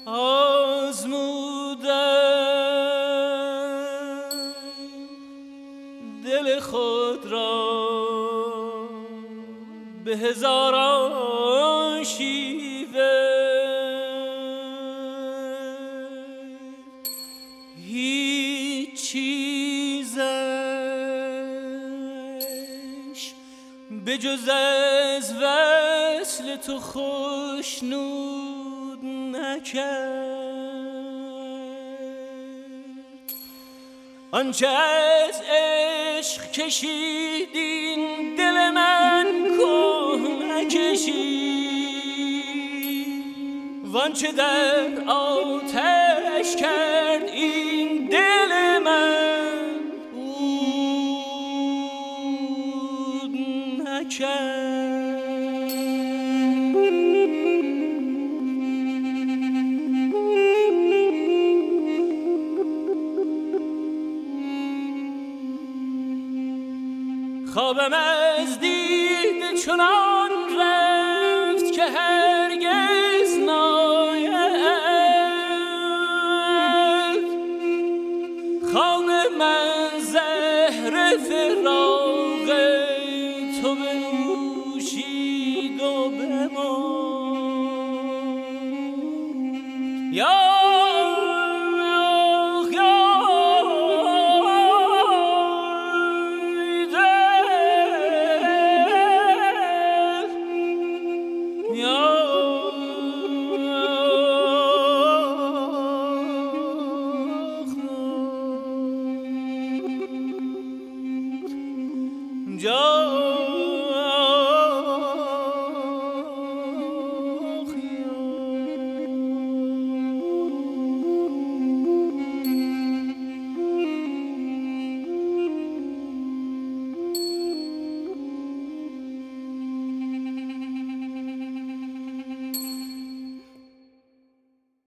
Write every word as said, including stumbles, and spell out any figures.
آزمودم دل خود را به هزاران شیوه، هیچ چیزش به جز از وصل تو خوشنود نکرد. آنچه از عشق کشید این دل من که نکشید، وانچه در آتش کرد این دل من عود نکرد. خوابم از دید چنان رفت که هرگز ناید. خواب من زهر فراق تو بنوشید و بمرد. یا